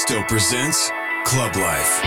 Tiesto presents Club Life.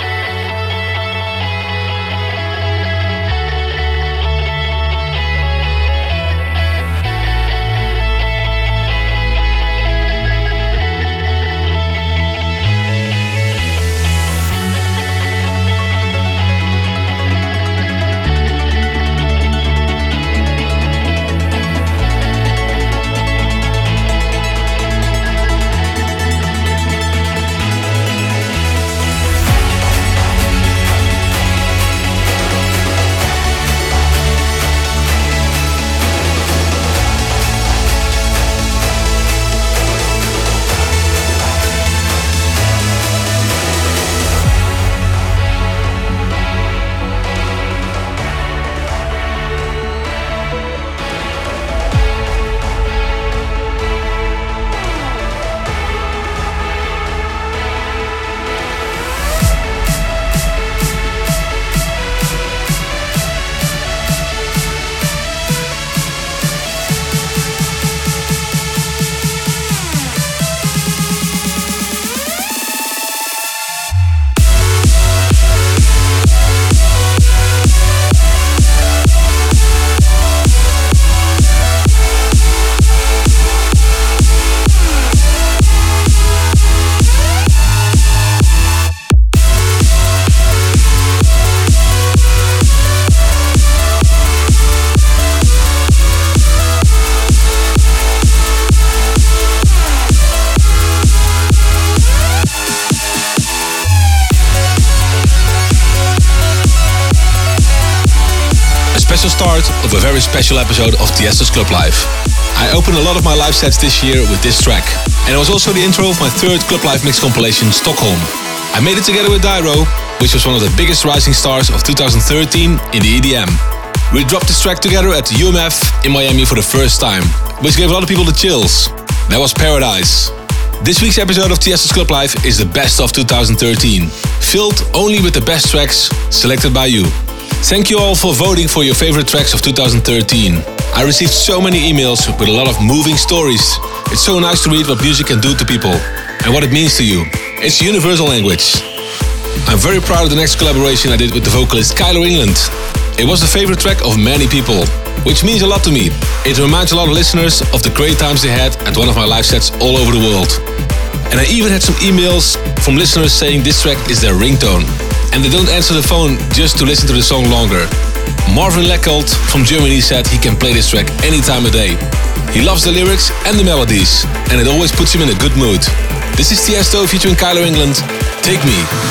Start of a very special episode of Tiesto's Club Life. I opened a lot of my live sets this year with this track, and it was also the intro of my third Club Life mix compilation, Stockholm. I made it together with Dyro, which was one of the biggest rising stars of 2013 in the EDM. We dropped this track together at UMF in Miami for the first time, which gave a lot of people the chills. That was Paradise. This week's episode of Tiesto's Club Life is the best of 2013, filled only with the best tracks selected by you. Thank you all for voting for your favorite tracks of 2013. I received so many emails with a lot of moving stories. It's so nice to read what music can do to people and what it means to you. It's a universal language. I'm very proud of the next collaboration I did with the vocalist Kyler England. It was the favorite track of many people, which means a lot to me. It reminds a lot of listeners of the great times they had at one of my live sets all over the world. And I even had some emails from listeners saying this track is their ringtone. And they don't answer the phone just to listen to the song longer. Marvin Leckelt from Germany said he can play this track any time of day. He loves the lyrics and the melodies, and it always puts him in a good mood. This is Tiesto featuring Kyler England, Take Me.